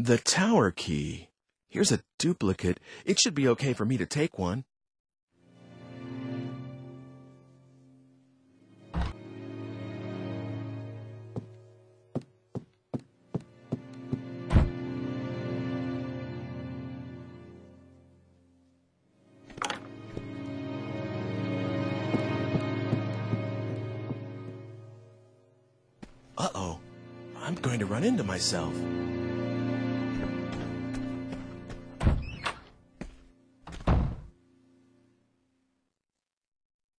The tower key. Here's a duplicate. It should be okay for me to take one. Uh-oh. I'm going to run into myself.